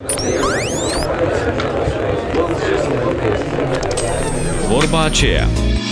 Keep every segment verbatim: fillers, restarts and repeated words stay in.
Vorba aceea.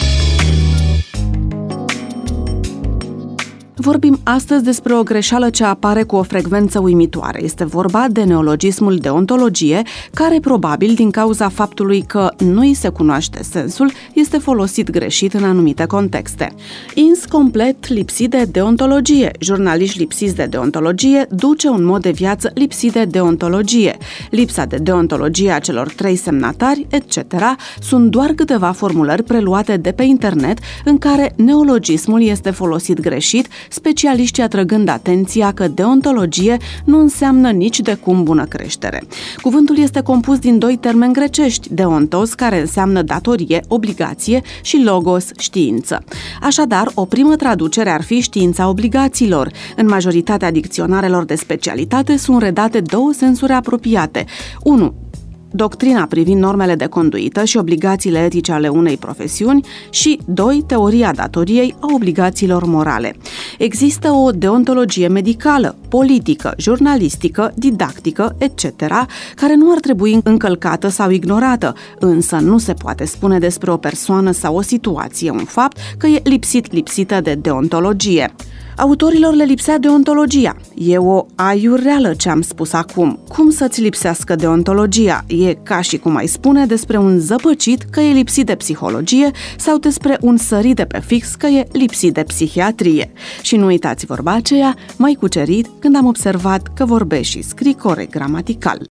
Vorbim astăzi despre o greșeală ce apare cu o frecvență uimitoare. Este vorba de neologismul deontologie, care probabil din cauza faptului că nu îi se cunoaște sensul, este folosit greșit în anumite contexte. Ins complet lipsit de deontologie, jurnaliști lipsiți de deontologie, duce un mod de viață lipsit de deontologie. Lipsa de deontologie a celor trei semnatari, et cetera, sunt doar câteva formulări preluate de pe internet în care neologismul este folosit greșit, specialiștii atrăgând atenția că deontologie nu înseamnă nici de cum bună creștere. Cuvântul este compus din doi termeni grecești, deontos, care înseamnă datorie, obligație, și logos, știință. Așadar, o primă traducere ar fi știința obligațiilor. În majoritatea dicționarelor de specialitate sunt redate două sensuri apropiate. unu. Doctrina privind normele de conduită și obligațiile etice ale unei profesiuni și, doi. Teoria datoriei a obligațiilor morale. Există o deontologie medicală, politică, jurnalistică, didactică, et cetera, care nu ar trebui încălcată sau ignorată, însă nu se poate spune despre o persoană sau o situație, un fapt, că e lipsit-lipsită de deontologie. Autorilor le lipsea deontologia. E o aiureală ce am spus acum. Cum să-ți lipsească deontologia? E ca și cum ai spune despre un zăpăcit că e lipsit de psihologie sau despre un sărit de pe fix că e lipsit de psihiatrie. Și nu uitați vorba aceea, mai cucerit când am observat că vorbești și scrii corect gramatical.